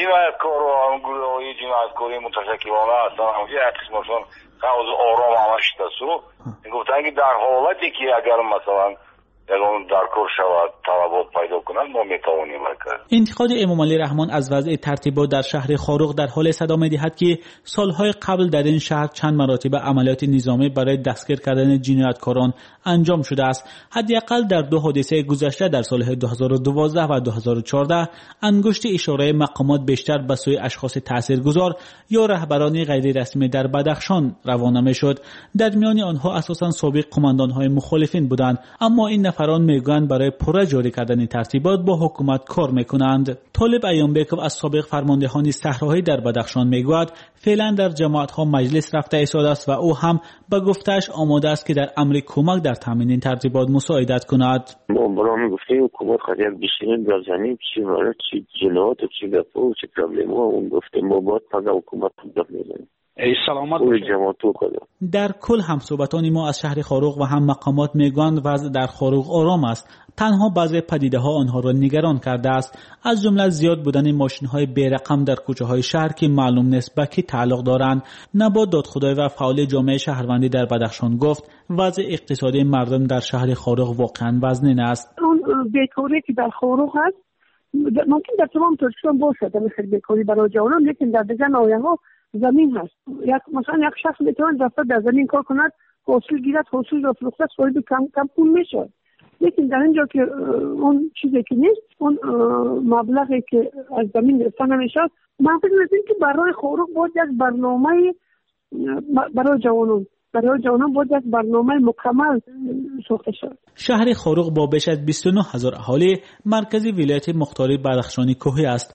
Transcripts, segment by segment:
جنایتکاران گروهی جنایتکاری متشکلانه هستند یک قسمشون حوض آرام همش دستو گفتن که در حالتی که اگر مثلا اون در کار شود طلبات پیدا کنند ما میتوانیم کرد. انتقاد امام علی رحمان از وضع ترتیبات در شهر خاروق در حال صدا می‌دهد که سالهای قبل در این شهر چند مراتب عملیات نظامی برای دستگیر کردن جنایتکاران انجام شده است. حداقل در 2 حادثه گذشته در سال 2012 و 2014 انگشت اشاره مقامات بیشتر به سوی اشخاص تاثیرگذار یا رهبران غیر رسمی در بدخشان روانه می‌شد. در میان آنها اساساً سابق قماندان‌های مخالفین بودند، اما این نفران میگویند برای پره جاری کردن ترتیبات با حکومت کار میکنند. طالب ایانبکov از سابق فرماندهان صحراهایی در بدخشان میگوید فعلا در جماعت‌ها مجلس رفته ایستاده است و او هم به گفته‌اش آماده است که در امر کمک در تامین این ترتیبات مساعدت کند. ما برام گفتیم حکومت خاطر بشینید بزنیم چی وارد چی جنایت و چی گپو چی پرابلم اون گفتیم ما باید فقط حکومت داد میزنیم. در کل هم صحبتان ما از شهر خاروق و هم مقامات میگویند وضع در خاروق آرام است. تنها بعضی پدیده‌ها آنها را نگران کرده است، از جمله زیاد بودن ماشین‌های بی‌رقم در کوچه‌های شهر که معلوم نیست به کی تعلق دارند. نبات دادخدای و فعال جامعه شهروندی در بدخشان گفت وضع اقتصادی مردم در شهر خاروق واقعاً وزنین است. اون بیکاری که در خاروق هست ممکن در تمام ترکستان باشه، مثل بیکاری برای جوانان، لیکن در دیگر ناحیه‌ها زمین هست. مثلا یک شخص میتواند دفتر در زمین کار کند، حاصل گیرد، حاصل را فروخته صاحب کم پول میشه. لیکن در اینجا که اون چیزی که نیست، اون مبلغی که از زمین گرفته نمیشه، من فکر می‌کنم که برای خاروق باید یک برنامه برای جوانان باید یک برنامه مکمل ساخته شود. شهر خاروق با بیش از 29000 اهالی مرکزی ولایت مختار بدخشان کوهی است.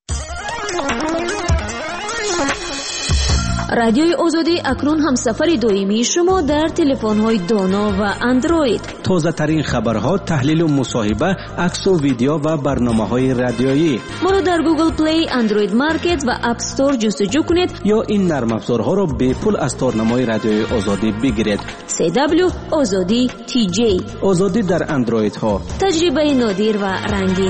رادیوی آزادی اکنون همسفر دائمی شما در تلفن‌های دانا و اندروید. تازه ترین خبرها، تحلیل و مصاحبه، عکس و ویدیو و برنامه‌های رادیویی. ما را در گوگل پلی، اندروید مارکت و اپ استور جستجو کنید یا این نرم افزارها را به پول از تارنمای رادیوی آزادی بگیرید. CW آزادی TJ. آزادی در اندروید ها. تجربه نادر و رنگین.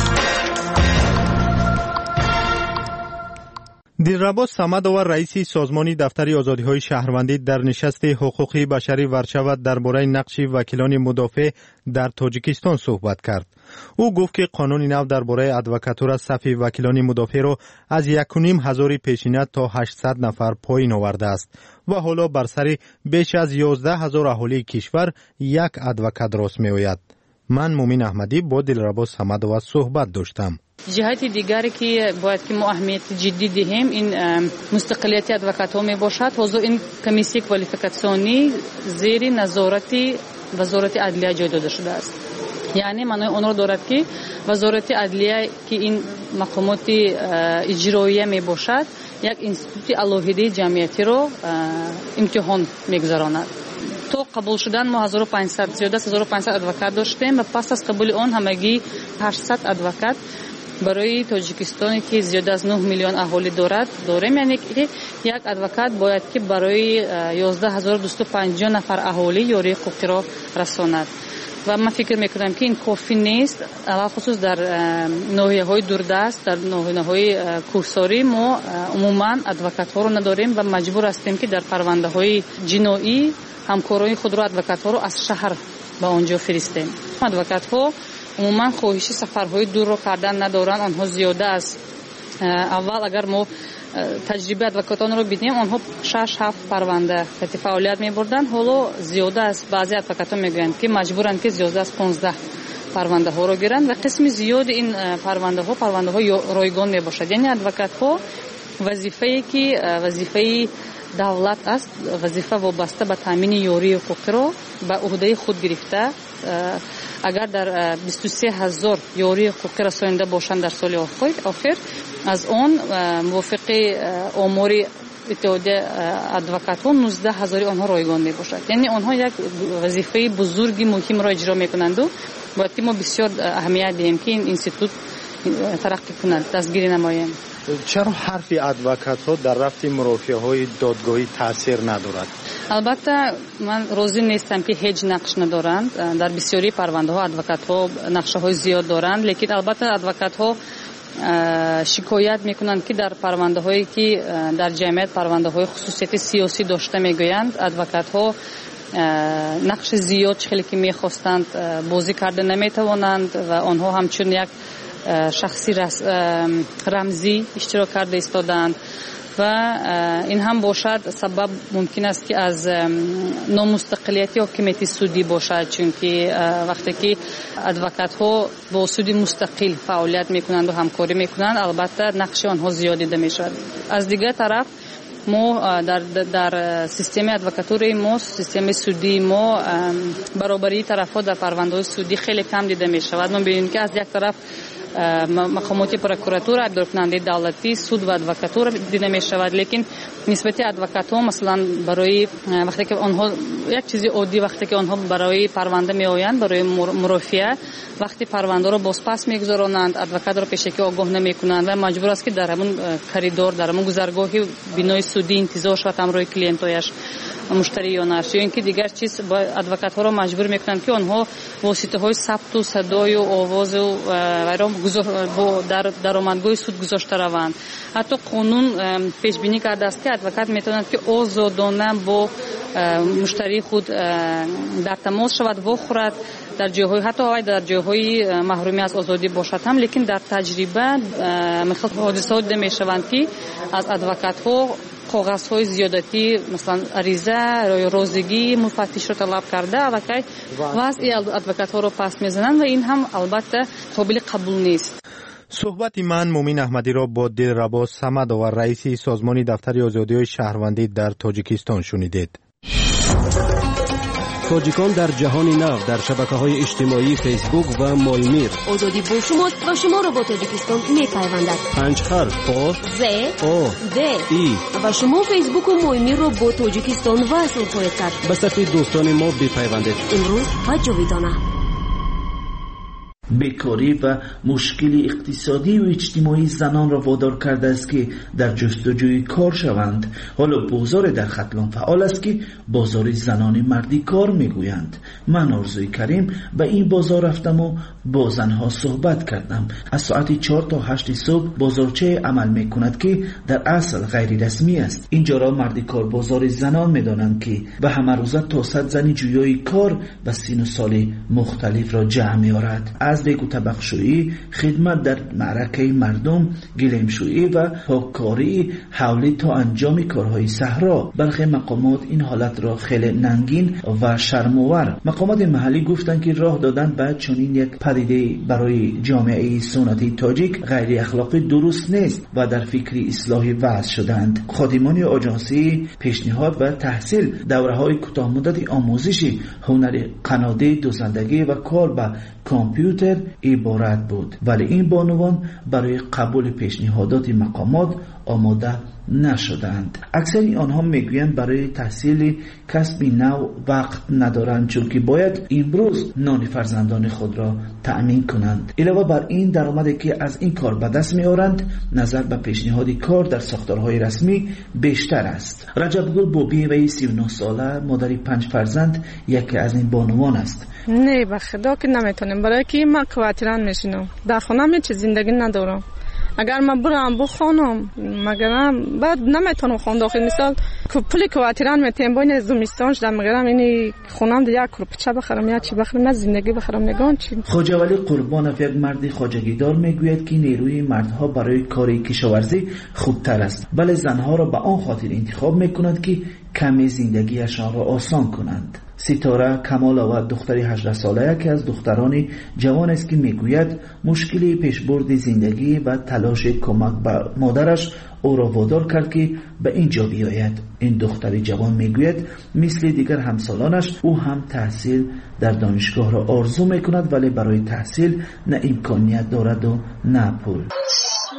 دلربا صمدآور رئیس سازمان دفتر آزادی‌های شهروندی در نشست حقوقی بشری ورشود درباره نقش وکیلان مدافع در تاجیکستان صحبت کرد. او گفت که قانون نو درباره ادوکاتور صف وکیلان مدافع را از 1,500 پیشینه تا 800 نفر پایین آورده است و حالا بر سر بیش از 11,000 اهالی کشور یک ادوکات راست می‌آید. من مومین احمدی با دلربا صمدآور صحبت داشتم. جهت دیگری که باید که ما اهمیت جدی دهیم این مستقلیت ادوکات‌ها می باشد. حضور این کمیسی کوالیفیکاسیونی زیر نظارت وزارت عدلیه جای داده شده است. یعنی معنی اون را دارد که وزارت عدلیه که این مقامات اجرایی می باشد یک انستیتوت علاهده جمعیتی را امتحان میگذراند. تا قبول شدن ما 1500 زیاده از 1500 ادوکات داشتیم و پس از قبول آن همگی 800 ادوکات برای تاجیکستانی که زیاده از 9 میلیون اهالی داریم. یعنی که یک ادوکات باید که برای 11250 نفر اهالی یاری حقوقی را رساند و من فکر میکنم که این کافی نیست. علاوه خصوص در ناحیه‌های دوردست، در ناحیه‌های کوهساری ما عموما ادوکات‌ها رو نداریم و مجبور هستیم که در پرونده‌های جنایی همکارای خود را ادوکات‌ها رو از شهر به آنجا فرستیم. ادوکات‌ها عموما خواهش سفرهای دور رو کردن ندارن، آنها زیاده است. اول اگر ما تجربه ادوکاتان رو بدیم آنها 6-7 پرونده فعالیت می‌بردن، حالا زیاده است. بعضی ادوکاتان میگویند که مجبورن که زیاده از 15 پرونده ها رو گیرن و قسم زیاد این پرونده ها رایگان میباشد. یعنی ادوکات ها وظیفه دولت است، وظیفه وابسته به تامین یاری حقوقی را به عهده خود گرفته. اگر در 23,000 یاری حقوقی رسانیده باشند در سال آخر از آن موافق آمار اتحادیه ادوکات ها 19,000 آنها رایگان می باشد. یعنی آنها یک وظیفه بزرگی مهم را اجرا می کنند و باید که ما بسیار اهمیت دهیم که این اینستیتوت ترقی کند، دستگیری نماییم. چرا حرف ادوکات ها در رفع مرافعه های دادگاهی تاثیر ندارد؟ البته من راضی نیستم که هیچ نقش ندارند. در بسیاری پرونده ها ادوکات ها نقشه های زیاد دارند، لیکن البته ادوکات ها شکایت میکنند که در پرونده هایی که در جمعیت پرونده های خصوصیت سیاسی داشته میگویند ادوکات ها نقش زیاد خیلی که میخواستند بازی کرده نمیتوانند و آنها همچون یک شخصی رمزی اشتراک کرده ایستادند و این هم باشد سبب ممکن است که از نامستقلیتی حاکمیت سودی باشد، چون که وقتی که ادوکات ها با سودی مستقل فعالیت میکنند و همکاری میکنند البته نقش آنها زیاد دیده میشود. از دیگر طرف ما در سیستم ادوکاتوری ما، سیستم سودی ما، برابری طرف‌ها در پرونده‌های سودی خیلی کم دیده میشود. ما ببینیم که از یک طرف مقامات پروکراتور، اداره‌کننده دولتی، سود و ادوکاتور دیده می شود، لیکن نسبت ادوکات ها مثلا برای وقتی که آنها یک چیزی عادی وقتی که آنها برای پرونده می آیند، برای مرافعه وقتی پرونده را بازپس میگذارانند، ادوکات را پیشکی آگاه نمی کنند و مجبور است که در همون کریدور، در همون گذرگاهی بینای سودی انتظار شود همراه کلینتایش، مشتریانش، یا اینکه دیگر چیز با ادوکات ها را مجبور میکنند که آنها واسطه های ثبت و صدای و آواز و در درآمدگاه سود گذاشته روند. حتی قانون پیش بینی کرده است که ادوکات میتواند که آزادانه با مشتری خود در تماس شود و خورد در جاهای حتی در جاهای محرومی از آزادی باشد هم، لیکن در تجربه مثل حادثات دیده میشوند که از ادوکات ها کاغذهای زیادتی مثلا عریضه یا روزگی مفتش رو طلب کرده و که وضع ادوکات ها رو پس میزنند و این هم البته قابل قبول نیست. صحبت من مومین احمدی را با دلربا صمد و رئیس سازمان دفتر آزادی‌های شهروندی در تاجیکستان شنیدید. تاجیکان در جهان نو در شبکه‌های اجتماعی فیسبوک و مایمیر. آزادی با شماست و شما را با تاجیکستان می‌پیوندد. 5 حرف آ ز او د ای و شما فیسبوک و مایمیر را با تاجیکستان وصل خواهید کرد. به صفحه دوستان ما بپیوندید. امروز و جاویدانه. بیکاری و مشکل اقتصادی و اجتماعی زنان را وادار کرده است که در جستجوی کار شوند. حالا بازار در ختلان فعال است که بازار زنان مردی کار میگویند. من آرزوی کریم به این بازار رفتم و با زنها صحبت کردم. از ساعت 4 تا 8 صبح بازارچه عمل میکند که در اصل غیر رسمی است. اینجا را مردی کار بازار زنان میدانند که به همه روزه تا 100 زنی جویای کار و سین و سال مختلف را جمع می‌آورد. از بگو طبقشویی، خدمت در معرکه مردم، گلیمشویی و پاککاری حولی تا انجام کارهای صحرا. برخی مقامات این حالت را خیلی ننگین و شرم‌آور. مقامات محلی گفتند که راه دادن به چنین یک پدیده برای جامعه سنتی تاجیک غیر اخلاقی درست نیست و در فکر اصلاحی وضع شدند. خادمان آژانسی پیشنهاد و تحصیل دوره‌های کوتاه مدت آموزشی هنر قناده، دوزندگی و کار به کامپیوتر عبارت بود، ولی این بانوان برای قبول پیشنهادات مقامات آماده نشدند. اکثر آنها میگویند برای تحصیل کسبی نو وقت ندارند، چون که باید امروز نان فرزندان خود را تأمین کنند. علاوه بر این درآمدی که از این کار به دست میآورند نظر به پیشنهاد کار در ساختارهای رسمی بیشتر است. رجب گل بوبی و 39 ساله مادر 5 فرزند یکی از این بانوان است. نه به خدا که نمیتونم، برای که من کواتران میشینم، در خونه می چه زندگی ندارم. اگر من برم بخونم مگرم بعد نمیتونم خون داخل، مثال پول کواتران میتیم باید زمستان شدم مگرم اینی خونم دیگه کرپچه بخرم یا چی بخرم، نه زندگی بخرم نگان چی. خواجه ولی قربانов یک مرد خواجگیدار میگوید که نیروی مردها برای کار کشاورزی خوبتر است، ولی زنها را به آن خاطر انتخاب میکنند که کمی زندگیشان را آسان کنند. ستاره کمالا و دختری 18 ساله که از دختران جوان است که میگوید مشکلی پیشبرد زندگی و تلاش کمک به مادرش او را وادار کرد که به اینجا بیاید. این دختری جوان میگوید مثل دیگر همسالانش او هم تحصیل در دانشگاه را آرزو میکند، ولی برای تحصیل نه امکانیت دارد و نه پول.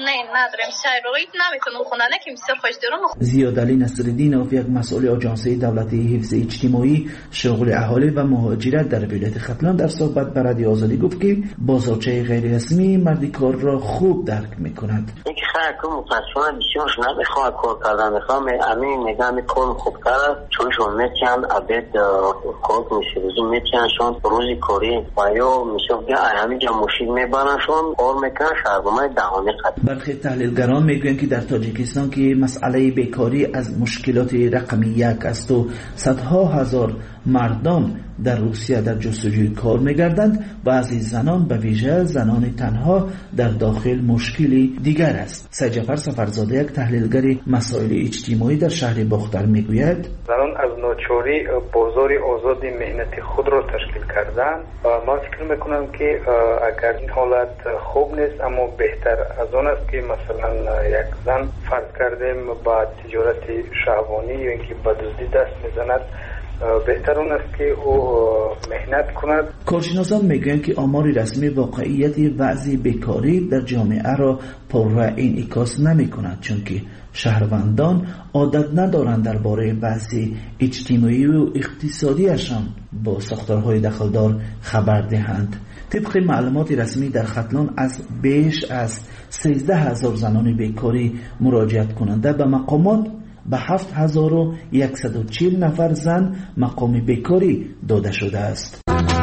نداریم شایرویت نمیتونم خوندن که بسیار خوش دارم. زیادعلی نصرالدینوف یک مسئول آژانس دولتی حفظ اجتماعی شغل اهالی و مهاجرت در ولایت ختلان در صحبت با رادیو آزادی گفت که بازارچه غیر رسمی مردی کار را خوب درک میکند. اینکه خیلی متاسفانه بسیارش نمیخواد کار کردن، میخوام همین نگاه کار خوب کرد چون شون میتونن عبید کار میشه روزی میتونن روزی کاری و یا میشه که همین جا مشید میبرنشون کار میکنن شرگمه دهانی قد. برخی تحلیلگران میگویند که در تاجیکستان که مسئله بیکاری از مشکلات رقمی یک است و صدها هزار مردم در روسیه در جستجوی کار میگردند، بعضی زنان به ویژه زنان تنها در داخل مشکلی دیگر است. سید جعفر سفرزاده یک تحلیلگر مسائل اجتماعی در شهر باختر میگوید زنان از ناچاری بازار آزاد مهنت خود را تشکیل کردند و من فکر میکنم که اگر این حالت خوب نیست اما بهتر از آن است که مثلا یک زن فرض کردیم با تجارت شهوانی یا اینکه به دزدی دست میزند، بهتر اون است که او مهنت کند. کارشناسان میگویند که آمار رسمی واقعیت وضع بیکاری در جامعه را پررو انعکاس نمی‌کند، چون که شهروندان عادت ندارند درباره وضع اجتماعی و اقتصادیشان با ساختارهای دخلدار خبر دهند. طبق معلومات رسمی در ختلان از بیش از 13,000 زنان بیکاری مراجعت کننده به مقامات به 7,140 نفر زن مقام بیکاری داده شده است.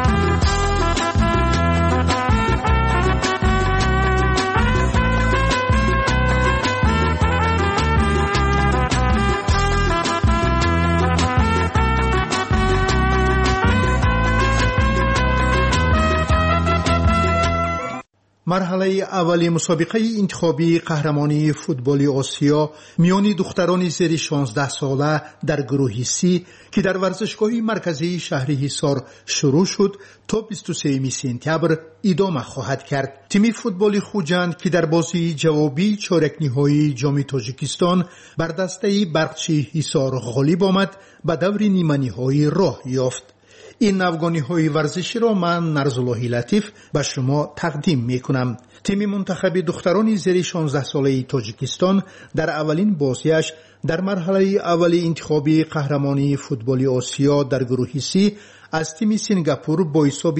مرحله اولی مسابقه انتخابی قهرمانی فوتبال آسیا میان دختران زیر 16 ساله در گروه سی که در ورزشگاه مرکزی شهر حصار شروع شد تا 23 سپتامبر ادامه خواهد کرد. تیم فوتبال خوجند که در بازی جوابی چهارک نهایی جام تاجیکستان بر دسته برقچی حصار غالب آمد و دور نیمه نهایی راه یافت. این افغانی ورزشی را من نرزاللهی لطیف به شما تقدیم می کنم. تیم منتخب دختران زیر 16 ساله تاجیکستان در اولین بازیش در مرحله اولی انتخابی قهرمانی فوتبال آسیا در گروه سی از تیم سنگاپور با حساب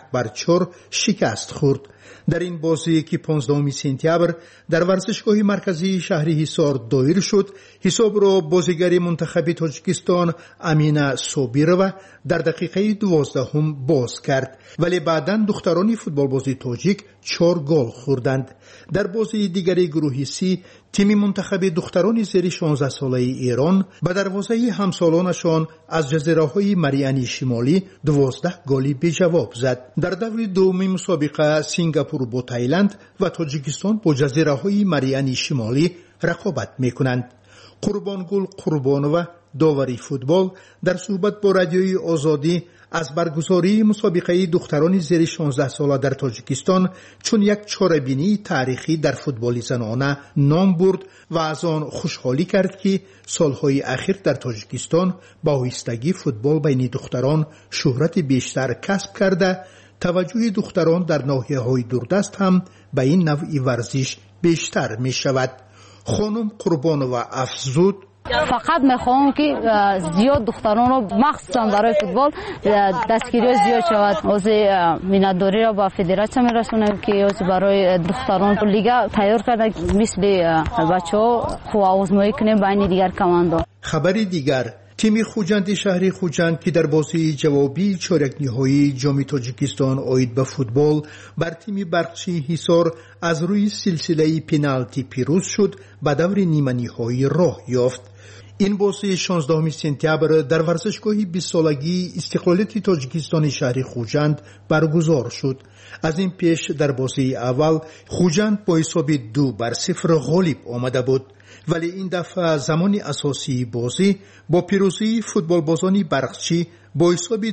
1-4 شکست خورد. در این بازی که 15 سپتامبر در ورزشگاه مرکزی شهر حصار دایر شد، حساب را بازیگر منتخب تاجیکستان امینه صابیرova در دقیقه 12 باز کرد، ولی بعداً دختران فوتبال بازی تاجیک 4 گل خوردند. در بازی دیگری گروه سی تیم منتخب دختران زیر 16 ساله ایران به دروازه همسالانشان از جزیره‌های مریانی شمالی 12 گلی به جواب زد. در دور دوم مسابقه سنگاپور با تایلند و تاجیکستان با جزیره‌های مریانی شمالی رقابت می‌کنند. قربانگل قربانووا داوری فوتبال در صحبت با رادیوی آزادی از برگزاری مسابقه دختران زیر 16 ساله در تاجیکستان چون یک چاره‌بینی تاریخی در فوتبال زنانه نام برد و از آن خوشحالی کرد که سالهای اخیر در تاجیکستان با آهستگی فوتبال بین دختران شهرت بیشتر کسب کرده، توجه دختران در ناحیه‌های دوردست هم به این نوع ورزش بیشتر می شود. خانم قربانووا افزود: فقط میخوام که زیاد دختران رو مخصوصا برای فوتبال دستگیری زیاد شود. از مینداری را با فدراسیون میرسونیم که از برای دختران لیگ تیار کرده، مثل بچه‌ها خوب آزمایی کنیم بین دیگر کماندا. خبری دیگر: تیم خوجند شهر خوجند که در بازی جوابی چهارک نهایی جام تاجیکستان عاید به فوتبال بر تیم برقچی حصار از روی سلسله پنالتی پیروز شد و دور نیمه نهایی راه یافت. این بازی 16 سپتامبر در ورزشگاه 20 سالگی استقلالیت تاجیکستان شهر خوجند برگزار شد. از این پیش در بازی اول خوجند با حساب 2-0 غالب آمده بود، ولی این دفعه زمان اساسی بازی با پیروزی فوتبال بازان برقچی با حساب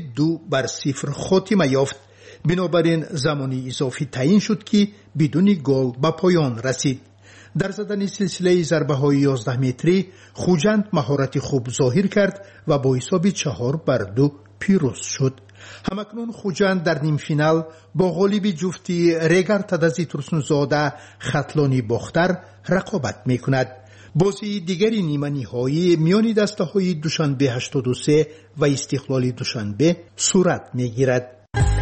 2-0 خاتمه یافت. بنابراین زمانی اضافی تعیین شد که بدون گل به پایان رسید. در زدن سلسله ضربه‌های 11 متری خوجند مهارت خوب ظاهر کرد و با حساب 4-2 پیروز شد. همکنون خوجند در نیم فینال با غالب جفتی ریگر تدزی ترسونزاده خطلانی باختر رقابت میکند. بازی دیگری نیمه نهایی میان دسته های دوشنبه 83 و استقلال دوشنبه صورت میگیرد.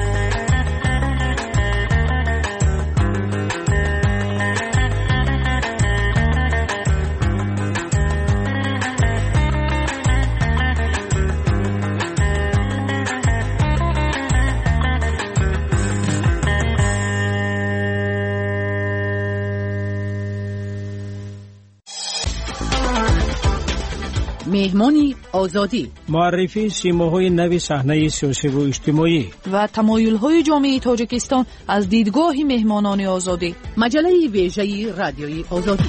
مهمانی آزادی، معرفی سیماهای نوی صحنه سیاسی و اجتماعی و تمایل‌های جامعه تاجیکستان از دیدگاه مهمانان آزادی. مجله ویژه رادیوی آزادی.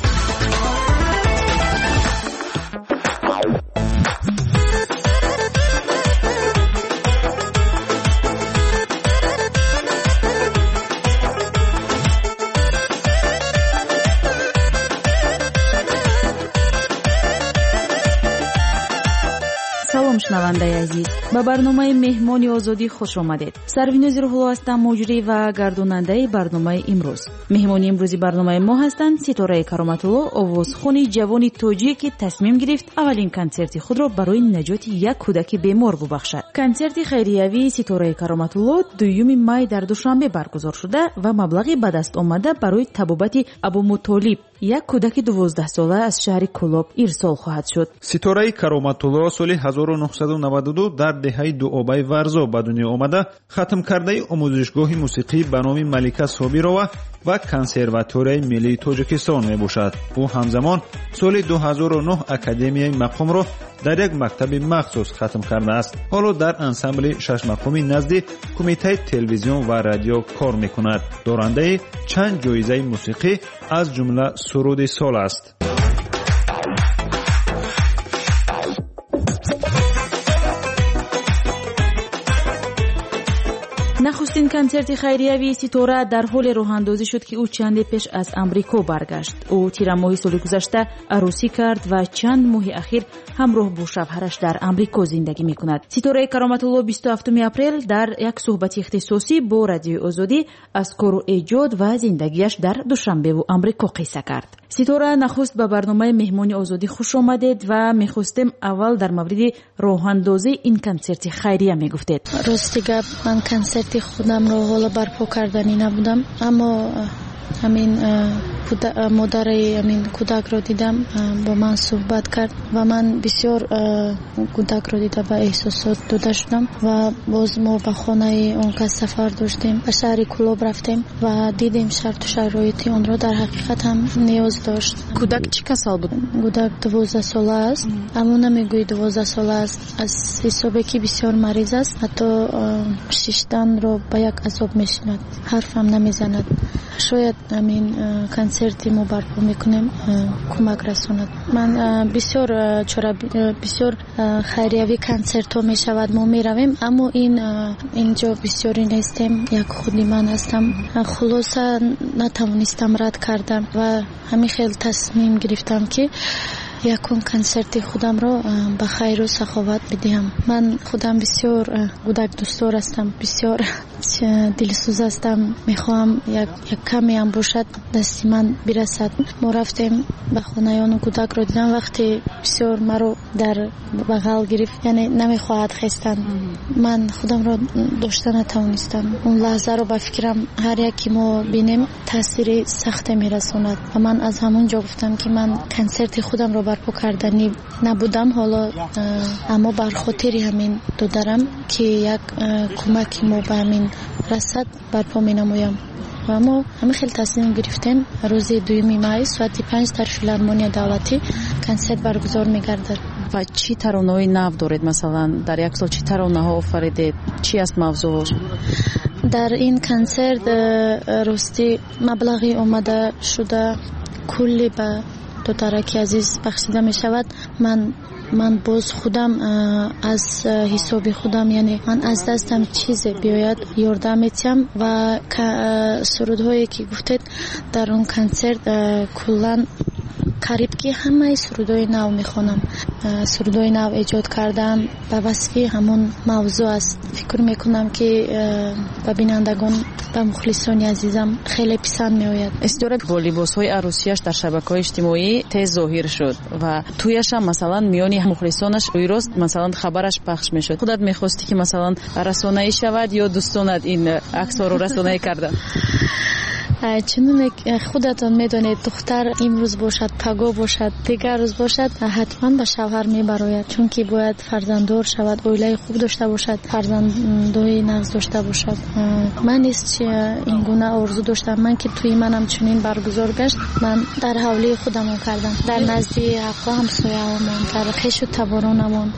شنونده عزیز، به برنامه مهمانی آزادی خوش آمدید. سرویناز روح‌الله هستم، مجری و گرداننده برنامه امروز. مهمانی امروزی برنامه ما هستند ستاره کرامت‌الله، آوازخوان جوان تاجیک که تصمیم گرفت اولین کنسرت خود را برای نجات یک کودک بیمار ببخشد. کنسرت خیریوی ستاره کرامت‌الله 2 می در دوشنبه برگزار شده و مبلغی به دست آمده برای طبابت ابومطالب، یک کودک 12 ساله از شهر کلاب ارسال خواهد شد. ستاره کرامت‌الله سال 1992 در دهه دوآبای ورزا به دنیا آمده، ختم کرده آموزشگاه موسیقی به نام ملیکه صابرова و کنسرواتوری ملی تاجیکستان می باشد. او همزمان سال 2009 اکادمیای مقام را در یک مکتب مخصوص ختم کرده است. حالا در انسامبل 6 مقامی نزد کمیته تلویزیون و رادیو کار می کند. دارنده چند جایزه موسیقی از جمله سرود سال است. نخستین کنسرت خیریوی ستاره در حال راه اندازی شد که او چند پیش از امریکا برگشت. او تیر ماه سال گذشته عروسی کرد و چند ماه اخیر همراه با شوهرش در امریکا زندگی میکند. ستاره کرامت‌الله 27 اپریل در یک صحبت اختصاصی با رادیو آزادی از کار و ایجاد و زندگیش در دوشنبه و امریکا قصه کرد. ستاره نخست به برنامه مهمانی آزادی خوش آمدید و میخواستیم اول در مورد راه اندازی این کنسرت خیریه میگفتید. راستی گپ، من کنسرت خودم رو حالا برپا کردنی نبودم، اما همین مادر همین کودک رو دیدم، با من صحبت کرد و من بسیار کودک رو دیده به احساسات دوده شدم و باز ما به خانه اون که سفر داشتیم، به شهر کلاب رفتیم و دیدیم شرط و شرایط اون رو در حقیقت هم نیاز داشت. کودک چی سال بود؟ کودک 12 ساله است، اما نمیگوی 12 ساله است، از حسابی که بسیار مریض است، حتی شیشتن رو به یک عذاب میشند، حرف هم نمیزند. شاید همین کنسرتی ما برپا میکنیم کمک رساند. من بسیار خیریوی کنسرت ها میشود ما میرویم، اما اینجا بسیاری نیستیم، یک خودی من هستم. خلاصه نتوانستم رد کردم و همین خیلی تصمیم گرفتم که یکون کنسرت خودم رو به خیر و سخاوت بدهم. من خودم بسیار کودک دوستدار هستم، بسیار دلسوز هستم، میخوام یک کمی هم باشد دستی من برسد. ما رفتیم به خانه اون کودک رو دیدم، وقتی بسیار مرا در بغل گرفت، یعنی نمیخواهد خستن، من خودم رو داشته نتوانستم. اون لحظه رو به فکرم هر یکی ما بینیم تاثیر سخت میرساند و من از همون جا گفتم که من کنسرت خودم رو برپا کردنی نبودم، حالا اما بر خاطر همین دو دارم که یک کمک ما به همین رسد برپا می نمویم. و ما همه خیلی تصمیم گرفتیم روز 2 می ساعت 5 در فیلارمونی دولتی کنسرت برگزار می گردد. و چی ترانه‌های نو دارید؟ مثلا در یک سال چی ترانه‌ها آفریدید؟ چی است موضوعش؟ در این کنسرت راستی مبلغی اومده شده کلی به دو ترک عزیز بخشیده می شود. من باز خودم از حساب خودم، یعنی من از دستم چیز بیاید یاردم میتیم و سرودهایی که گفتید در اون کنسرت کلان قریب که همه سرودای نو میخونم. سرودای نو ایجاد کردم به واسطه همون موضوع است. فکر میکنم که به بینندگان و مخلصان عزیزم خیلی پسند میآید. استوره با لباس‌های عروسیش در شبکه‌های اجتماعی تیز ظاهر شد و تویش هم مثلا میانی مخلصانش رویروز مثلا خبرش پخش میشد. خودت میخواستی که مثلا رسانه‌ای شود یا دوستانت این عکس‌ها رو رسانه‌ای کردن؟ چون خودتان میدونید دختر امروز باشد پگاه باشد دیگر روز باشد حتما به شوهر میبراید، چون که باید فرزنددار شود، اویله خوب داشته باشد، فرزندای نغز داشته باشد. من نیست این گونه آرزو داشتم. من که توی منم چنین برگزار گشت، من در حوله خودم کردم، در نزد حقا همسایه‌ام، در خویش و تبارانم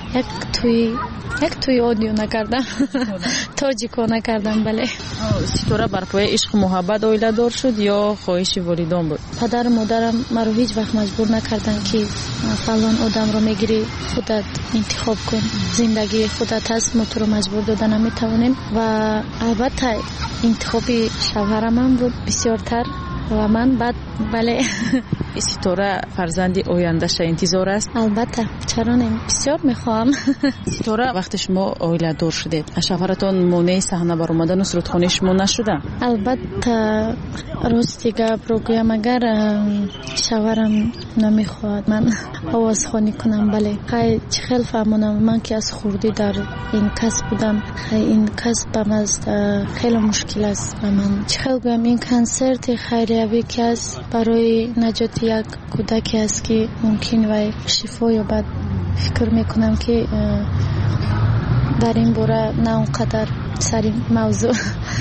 یک توی آدیو نکردم، تاجیکو نکردم. بله. ستاره بر پای عشق محبت اویله دار شد یا خواهش والدان بود؟ پدر و مادرم مرا هیچ وقت مجبور نکردن که فلان آدم رو میگیری خودت انتخاب کن، زندگی خودت هست، ما تو رو مجبور دادن نمیتونیم. و البته انتخاب شوهرم هم بود بسیارتر و من بعد بله. ستاره فرزندی آینده‌اش انتظار است؟ البته، چرا نه، بسیار میخوام. ستاره وقتی شما اویله دار شدید شوهرتون مانع صحنه بر اومدن و سرودخوانی شما نشده؟ البته راستی گپ رو گویم، اگر شوهرم نمیخواد من آواز خوانی کنم، بله خیلی فهمونم. من که از خوردی در این کسب بودم، این کسب بمست خیلی مشکل است و من خیلی گویم این کنسرت خیریوی که است برای نجات یک کودکی است که ممکن وی شفا یابد. فکر میکنم که در این باره نه اونقدر سر موضوع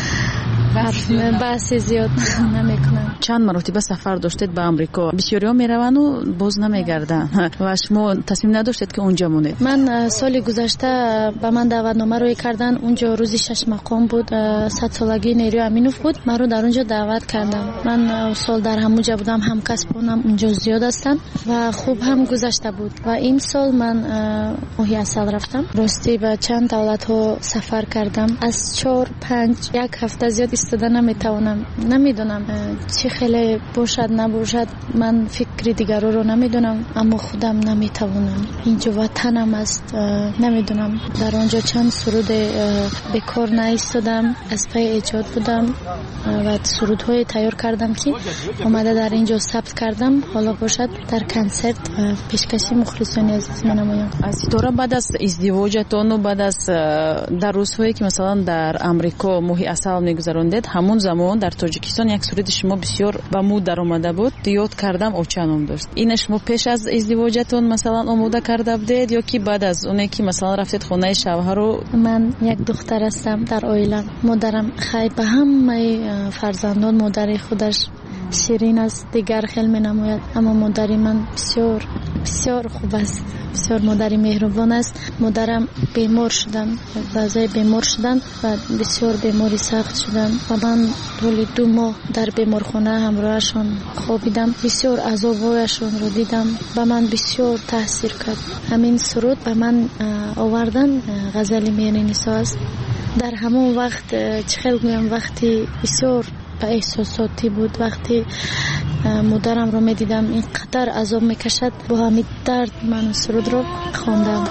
بحث زیاد نمیکنم. چند مرتبه سفر داشتید به امریکا، بسیاریا میروند و باز نمیگردن و شما تصمیم نداشتید که اونجا مونید؟ من سال گذشته به من دعوتنامه روی کردن، اونجا روزی 6 مقام بود، 100 سالگی نیروی امینوف بود، من رو در اونجا دعوت کردم. من سال در همونجا بودم، هم کسبونم اونجا زیاد هستن و خوب هم گذشته بود. و این سال من اوهی اصل رفتم، راستی به چند دولت ها سفر کردم، از 4-5 یک هفته زیاد استاده نمیتونم. نمیدونم چی خیلی باشد نباشد، من فکر دیگر رو نمیدونم، اما خودم نمیتونم. اینجا وطنم است، نمیدونم. در آنجا چند سرود بکار نایستادم، از پای ایجاد بودم و سرودهای تیار کردم که اومده در اینجا ثبت کردم. حالا باشد در کنسرت پیشکشی مخلصان عزیز منمایم. از ستاره بعد از ازدواجتون و بعد از در روزهایی که مثلا در امریکا ماهی عسل میگذروندید، همون زمان در تاجیکستان یک سرود شما بسیار به مود در آمده بود، یاد کردم اوچانم داشت. این شما پیش از ازدواجتون مثلا آماده کرده بودید یا که بعد از اونی که مثلا رفتید خونه شوهر رو؟ من یک دختر هستم در عائله. مادرم خیلی به همه فرزندان مادر خودش شیرین است، دیگر خیلی می نماید، اما مادری من بسیار بسیار خوب است، بسیار مادری مهربان است. مادرم بیمار شدن، وضعی بیمار شدن و بسیار بیماری سخت شدن و من طول 2 ماه در بیمارخانه همراهشان خوابیدم، بسیار عذابهایشان رو دیدم، به من بسیار تاثیر کرد. همین سرود به من آوردن غزل میان نسا است. در همون وقت چه گویم، وقتی بسیار به احساساتی بود، وقتی مادرم رو می دیدم اینقدر عذاب میکشد، با همین درد من سرود رو خواندم.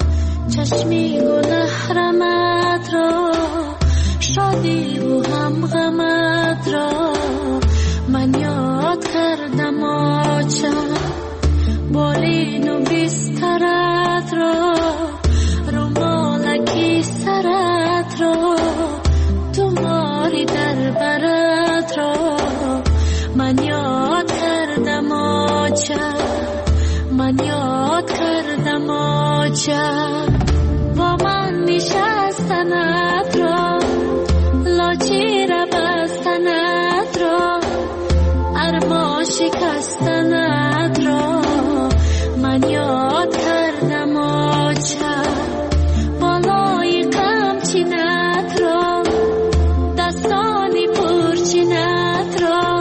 چشمی گلهرمت را، شادی و هم غمت را، من یاد کردم آچه بالین و بسترت را، رومالکی سرت را، تو ماری در برت را، من یاد کردم آچه، من یاد کردم آچه، با من نشستنت را، لاچی را بستنت را، ارما شکستنت را، من یاد کردم آچه، بالای قمچینت را، دستانی پرچینت را،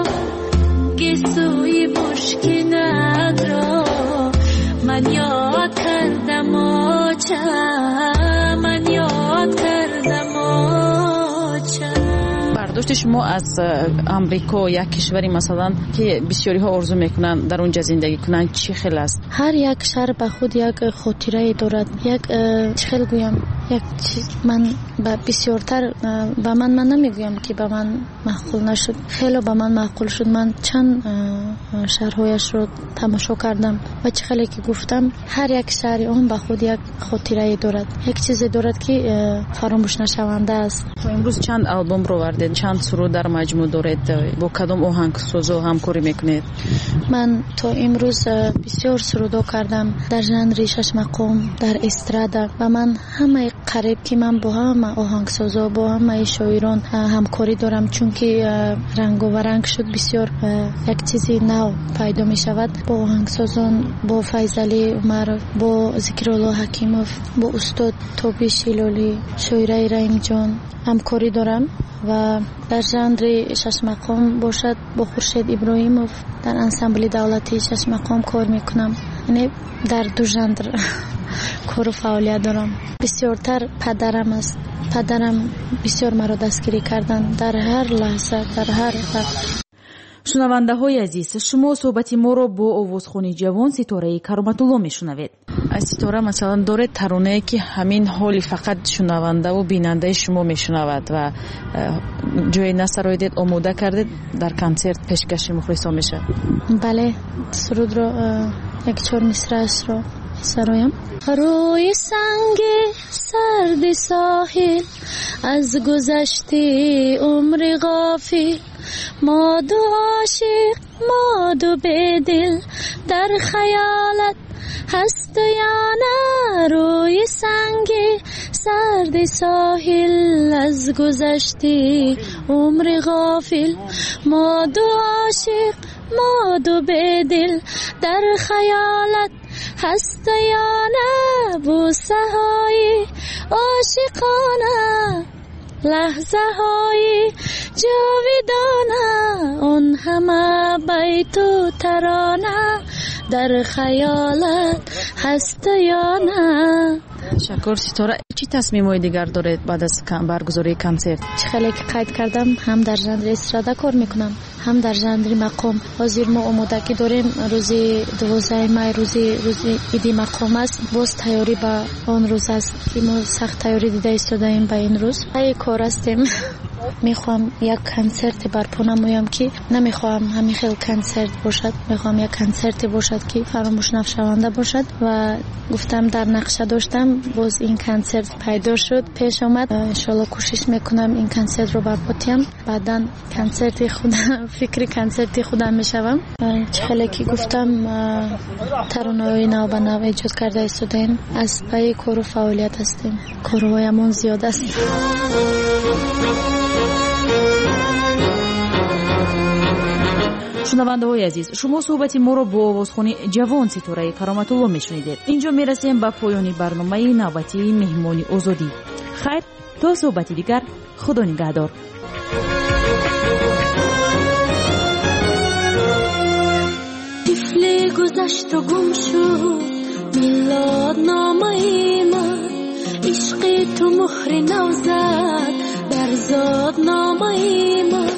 گسوی بشکینت را، من یاد کردم آچه، من یاد کردم آچه. گفتی شما از امریکا، یک کشوری مثلا که بسیاری ها آرزو میکنن در اونجا زندگی کنن، چی خیلی است؟ هر یک شهر به خود یک خاطره دارد. یک چی خیلی گویم، یک چیز من بسیارتر به من نمیگویم که به من معقول نشد، خیلی به من معقول شد. من چند شهرهایش رو تماشا کردم و چه خیلی که گفتم، هر یک شهر اون به خود یک خاطره دارد، یک چیزی دارد که فراموش نشونده است. امروز چند آلبوم رو وردید، چند سرود در مجموع دارید، با کدام آهنگسازا همکاری میکنید؟ من تا امروز بسیار سرودا کردم در ژانر شش مقام، در استرادا و من همه قریب که من با همه آهنگسازا، با همه شاعران همکاری دارم، چون که رنگ و رنگ شد بسیار یک چیزی نو پیدا می شود. با آهنگسازان، با فیضعلی عمر، با ذکرالله حکیموف، با استاد تابش هلالی، شاعره رحیم جان همکاری دارم و در ژانر شش مقام باشد با خورشید ابراهیموف در انسامبل دولتی شش مقام کار میکنم. یعنی در دو ژانر کار و فعالیت دارم. بسیارتر پدرم است. پدرم بسیار مرا دستگیری کردن در هر لحظه، در هر وقت. شنونده های عزیز، شما صحبت ما رو با آوازخوانی جوان ستاره کرامت‌الله میشنوید. از ستاره مثلا داره ترانه که همین حالی فقط شنونده و بیننده شما میشنود و جای نسرایدید آماده کردید در کنسرت پیشکش مخلصا میشه؟ بله، سرود رو یک چهار مصرعش رو سرایم. روی سنگ سرد ساحل از گذشته عمر غافل، ما دو عاشق، ما دو بدل، در خیالت هست یا نه؟ روی سنگ سرد ساحل از گذشته عمر غافل، ما دو عاشق، ما دو بدل، در خیالت هست یا نه؟ بوسه های عاشقانه، لحظه های جاویدانه، اون همه بیت و ترانه، در خیالت هست یا نه؟ شکر ستاره. چی تصمیم‌های دیگر دارید بعد از برگزاری کنسرت؟ چه خیلی که قید کردم، هم در ژانر استرادا کار میکنم، هم در ژانر مقام. حاضر ما آمادگی داریم روزی 12 می روزی عید مقام است. باز تیاری به آن روز است که ما سخت تیاری دیده ایستادیم به این روز. ای کار هستیم. میخوام یک کنسرت برپا نمایم که نمیخوام همین خیلی کنسرت باشد، میخوام یک کنسرت باشد که فراموش نشونده باشد و گفتم در نقشه داشتم، باز این کنسرت پیدا شد، پیش آمد. انشالله کوشش میکنم این کنسرت رو برپا کنم، بعدا کنسرت خودم، فکر کنسرت خودم میشوم. خیلی که گفتم ترانه‌های نو به نو ایجاد کرده ایستادیم، از پای کار و فعالیت هستیم، کارهایمون زیاد است. شنونده های عزیز، شما صحبت ما رو با آوازخوانی جوان ستاره کرامت‌الله میشنیدید. اینجا میرسیم به پایان برنامه نوبتی مهمانی آزادی. خیر، تا صحبتی دیگر، خدا نگهدار. طفل گذشت و گم شد میلاد نامه من، عشق تو مهر نو زد در زاد نامه من.